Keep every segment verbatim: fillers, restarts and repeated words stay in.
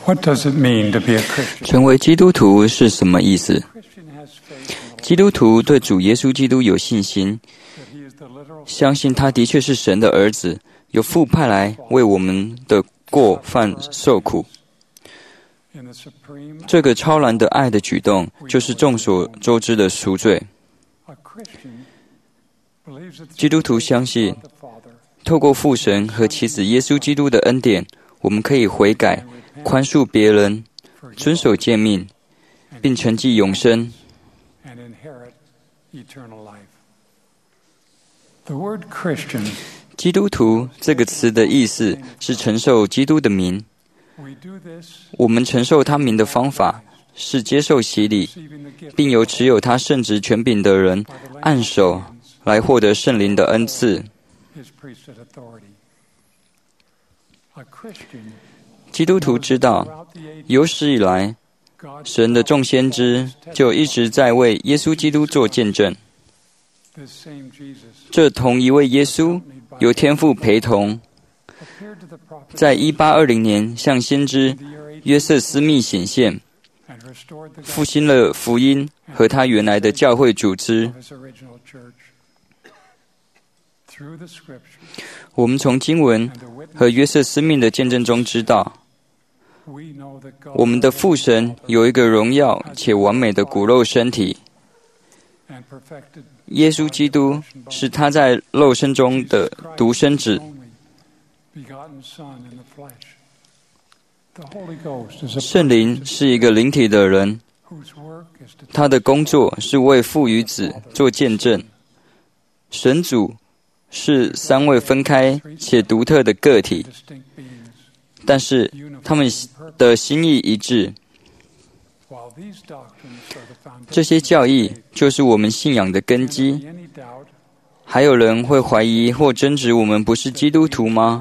What does it mean to be a Christian? 成为基督徒是什么意思？基督徒对主耶稣基督有信心，相信他的确是神的儿子，由父派来为我们的过犯受苦。这个超然的爱的举动，就是众所周知的赎罪。基督徒相信，透过父神和其子耶稣基督的恩典，我们可以悔改、宽恕别人、遵守诫命，并承继永生。基督徒这个词的意思是承受基督的名。我们承受他名的方法是接受洗礼，并由持有他圣职权柄的人按手来获得圣灵的恩赐。基督徒知道，有史以来，神的众先知就一直在为耶稣基督做见证。这同一位耶稣由天父陪同，在一八二零年向先知约瑟斯密显现，复兴了福音和他原来的教会组织。我们从经文和约瑟斯密的见证中知道，我们的父神有一个荣耀且完美的骨肉身体，耶稣基督是他在肉身中的独生子。圣灵是一个灵体的人，他的工作是为父与子做见证。神主是三位分开且独特的个体，但是他们的心意一致。这些教义就是我们信仰的根基。还有人会怀疑或争执我们不是基督徒吗？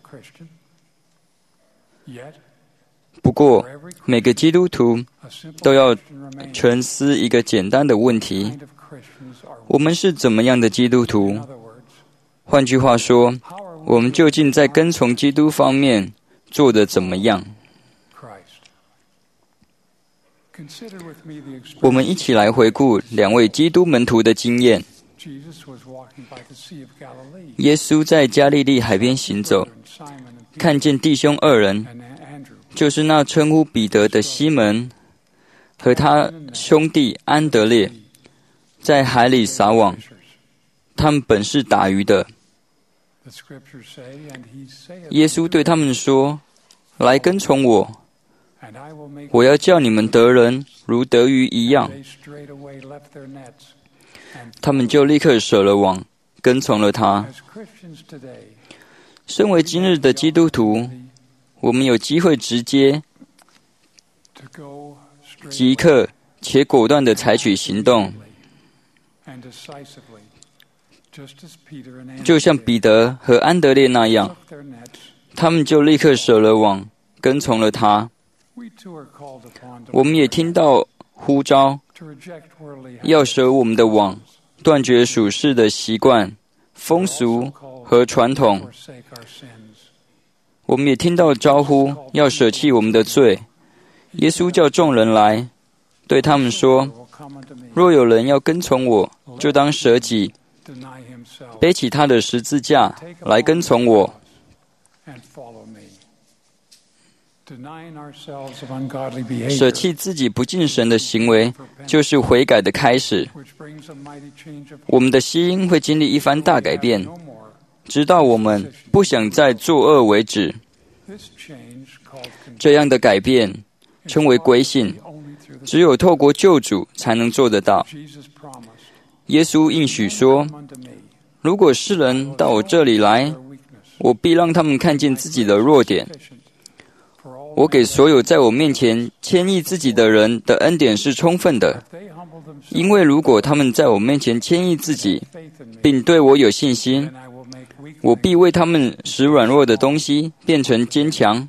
不过，每个基督徒都要沉思一个简单的问题：我们是怎么样的基督徒？换句话说，我们究竟在跟从基督方面做得怎么样？我们一起来回顾两位基督门徒的经验。耶稣在加利利海边行走，看见弟兄二人，就是那称呼彼得的西门和他兄弟安德烈，在海里撒网。他们本是打鱼的。耶稣对他们说：“来跟从我，我要叫你们得人如得鱼一样。”他们就立刻舍了网，跟从了他。身为今日的基督徒，我们有机会直接、即刻且果断地采取行动，就像彼得和安德烈那样，他们就立刻舍了网，跟从了他。我们也听到呼召，要舍我们的网，断绝属世的习惯、风俗和传统。我们也听到招呼，要舍弃我们的罪。耶稣叫众人来，对他们说：若有人要跟从我，就当舍己，背起他的十字架来跟从我。舍弃自己不敬神的行为，就是悔改的开始。我们的心会经历一番大改变，直到我们不想再作恶为止。这样的改变称为归信，只有透过救主才能做得到。耶稣应许说：如果世人到我这里来，我必让他们看见自己的弱点。我给所有在我面前谦抑自己的人的恩典是充分的，因为如果他们在我面前谦抑自己，并对我有信心，我必为他们使软弱的东西变成坚强。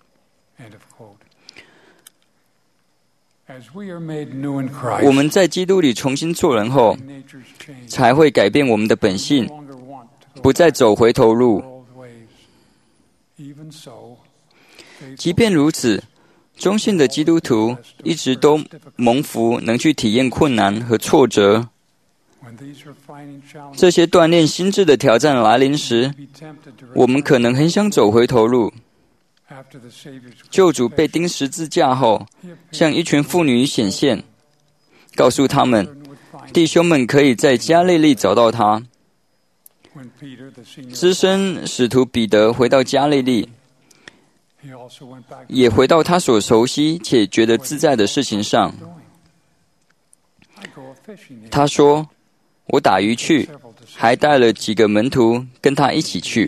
我们在基督里重新做人后，才会改变我们的本性，不再走回头路。即便如此， 忠信的基督徒一直都蒙福，能去体验困难和挫折。这些锻炼心智的挑战来临时，我们可能很想走回头路。救主被钉十字架后，向一群妇女显现，告诉他们，弟兄们可以在加利利找到他。资深使徒彼得回到加利利，也回到他所熟悉且觉得自在的事情上。他说，我打鱼去，还带了几个门徒跟他一起去。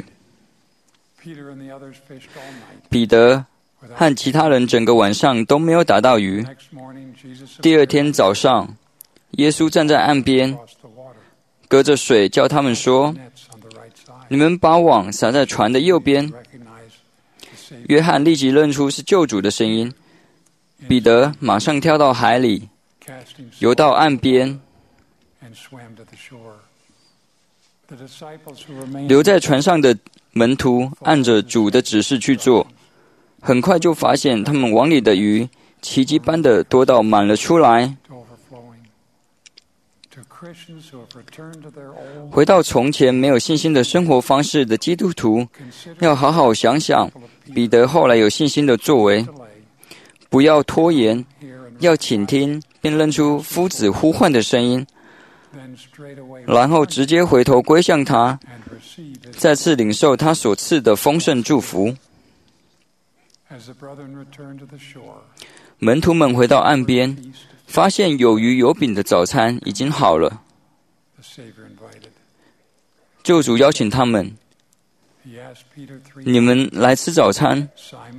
彼得和其他人整个晚上都没有打到鱼。第二天早上，耶稣站在岸边，隔着水叫他们说，你们把网撒在船的右边。约翰立即认出是救主的声音，彼得马上跳到海里，游到岸边。留在船上的门徒按着主的指示去做，很快就发现他们网里的鱼奇迹般的多到满了出来。回到从前没有信心的生活方式的基督徒，要好好想想彼得后来有信心的作为，不要拖延，要倾听并认出夫子呼唤的声音，然后直接回头归向他，再次领受他所赐的丰盛祝福。门徒们回到岸边，发现有鱼有饼的早餐已经好了。救主邀请他们，你们来吃早餐。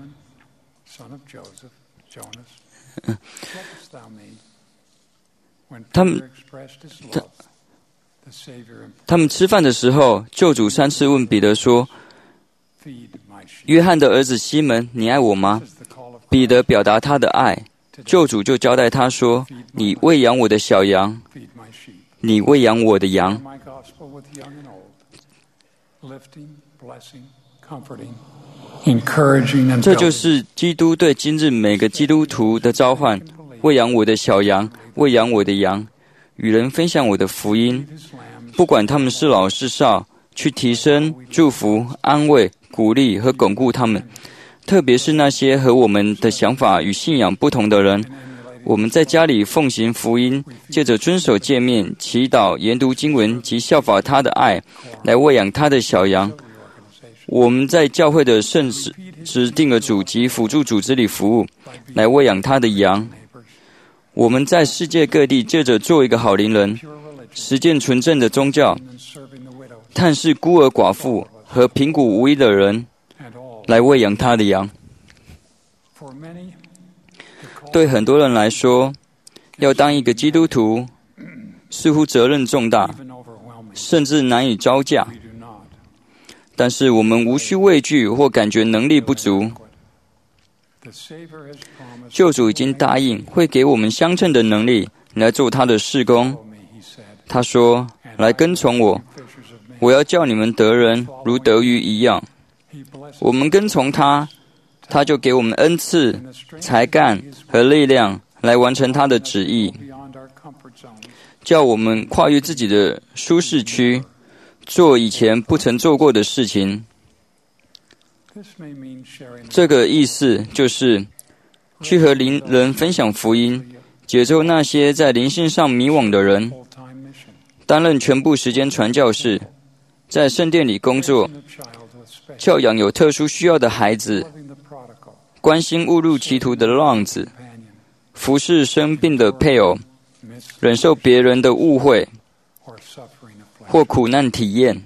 他们他他们吃饭的时候，救主三次问彼得说，约翰的儿子西门，你爱我吗？彼得表达他的爱，救主就交代他说，你喂养我的小羊，你喂养我的羊。这就是基督对今日每个基督徒的召唤，喂养我的小羊，喂养我的羊，与人分享我的福音，不管他们是老是少，去提升、祝福、安慰、鼓励和巩固他们，特别是那些和我们的想法与信仰不同的人。我们在家里奉行福音，借着遵守诫命、祈祷、研读经文及效法他的爱，来喂养他的小羊。我们在教会的圣指定的组及辅助组织里服务，来喂养他的羊。我们在世界各地借着做一个好邻人，实践纯正的宗教，探视孤儿寡妇和贫苦无依的人，来喂养他的羊。对很多人来说，要当一个基督徒似乎责任重大，甚至难以招架。但是我们无需畏惧或感觉能力不足。救主已经答应会给我们相称的能力来做他的事工。他说，来跟从我，我要叫你们得人如得鱼一样。我们跟从他，他就给我们恩赐、才干和力量来完成他的旨意，叫我们跨越自己的舒适区，做以前不曾做过的事情。这个意思就是去和邻人分享福音，解救那些在灵性上迷惘的人，担任全部时间传教士，在圣殿里工作，教养有特殊需要的孩子，关心误入歧途的浪子，服侍生病的配偶，忍受别人的误会或苦难体验。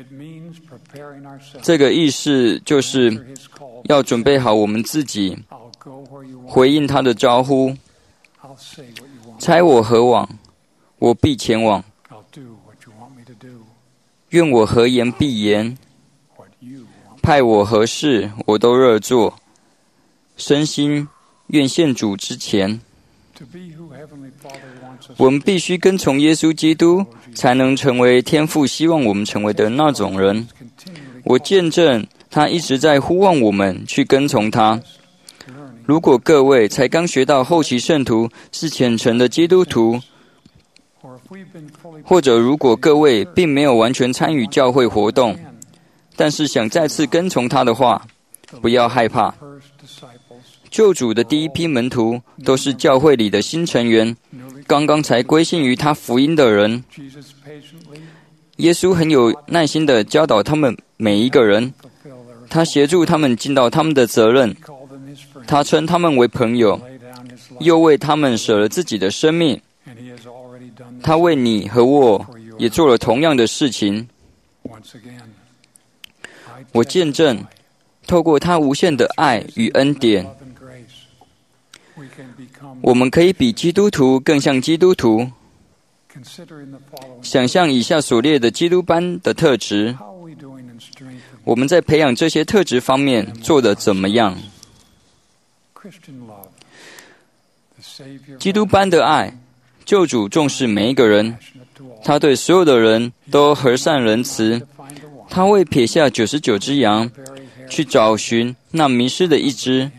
这个意思就是要准备好我们自己，回应他的招呼。差我何往，我必前往；愿我何言必言，派我何事，我都热做。身心愿献主之前。我们必须跟从耶稣基督，才能成为天父希望我们成为的那种人。我见证他一直在呼唤我们去跟从他。 如果各位才刚学到后期圣徒是虔诚的基督徒，或者如果各位并没有完全参与教会活动，但是想再次跟从他的话，不要害怕。救主的第一批门徒都是教会里的新成员，刚刚才归信于他福音的人。耶稣很有耐心地教导他们每一个人，他协助他们尽到他们的责任，他称他们为朋友，又为他们舍了自己的生命。他为你和我也做了同样的事情。我见证，透过他无限的爱与恩典，我们可以比基督徒更像基督徒。想象以下所列的基督般的特质，我们在培养这些特质方面做得怎么样？基督般的爱，救主重视每一个人，他对所有的人都和善仁慈，他会撇下九十九只羊，去找寻那迷失的一只，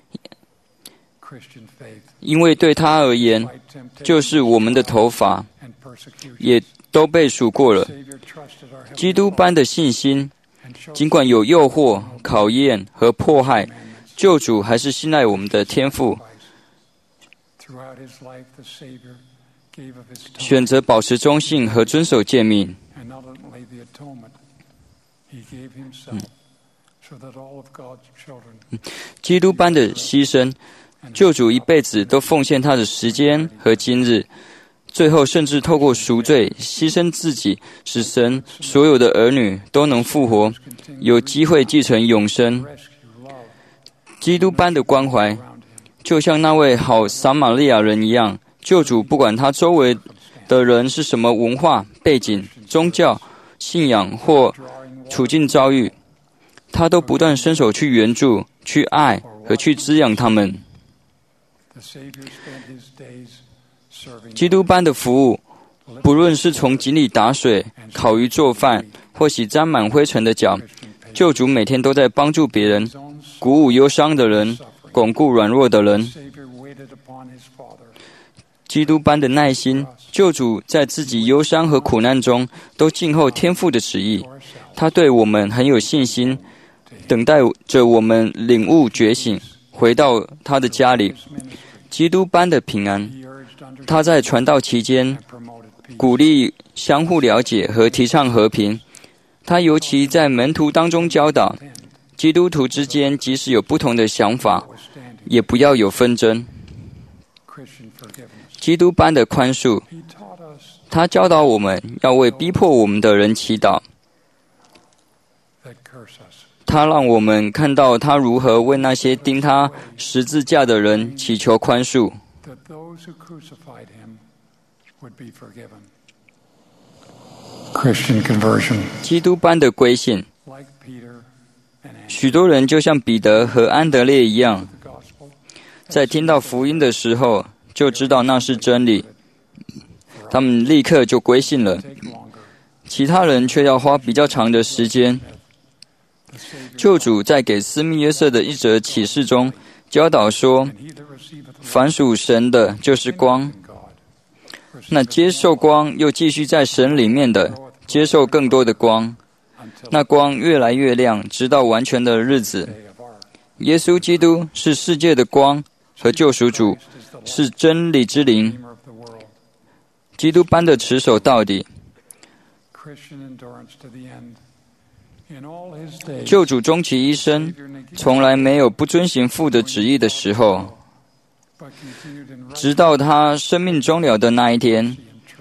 因为对他而言，就是我们的头发也都被数过了。基督般的信心，尽管有诱惑、考验和迫害，救主还是信赖我们的天父，选择保持忠信和遵守诫命。嗯基督般的牺牲，救主一辈子都奉献他的时间和今日，最后甚至透过赎罪牺牲自己，使神所有的儿女都能复活，有机会继承永生。基督般的关怀，就像那位好撒玛利亚人一样，救主不管他周围的人是什么文化背景、宗教信仰或处境遭遇，他都不断伸手去援助、去爱和去滋养他们。基督般的服务，不论是从井里打水、烤鱼做饭，或洗沾满灰尘的脚，救主每天都在帮助别人，鼓舞忧伤的人，巩固软弱的人。基督般的耐心，救主在自己忧伤和苦难中都静候天父的旨意。他对我们很有信心，等待着我们领悟觉醒，回到他的家里。基督般的平安，他在传道期间鼓励相互了解和提倡和平。他尤其在门徒当中教导，基督徒之间即使有不同的想法，也不要有纷争。基督般的宽恕，他教导我们要为逼迫我们的人祈祷。他让我们看到他如何为那些钉他十字架的人祈求宽恕。基督般的归信，许多人就像彼得和安德烈一样，在听到福音的时候就知道那是真理，他们立刻就归信了。其他人却要花比较长的时间。救主在给斯密约瑟的一则启示中教导说，凡属神的就是光，那接受光又继续在神里面的接受更多的光，那光越来越亮，直到完全的日子。耶稣基督是世界的光和救赎主，是真理之灵。基督般的持守到底。救主终其一生，从来没有不遵行父的旨意的时候，直到他生命终了的那一天，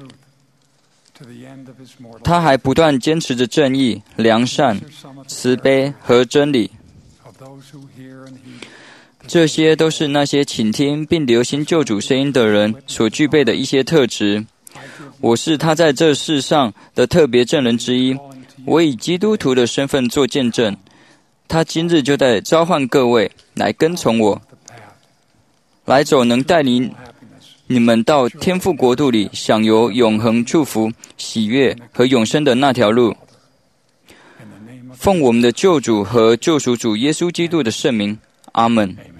他还不断坚持着正义、良善、慈悲和真理。这些都是那些倾听并留心救主声音的人所具备的一些特质。我是他在这世上的特别证人之一，我以基督徒的身份做见证，他今日就在召唤各位来跟从我，来走能带领你们到天父国度里享有永恒祝福、喜悦和永生的那条路。奉我们的救主和救赎主耶稣基督的圣名，阿们。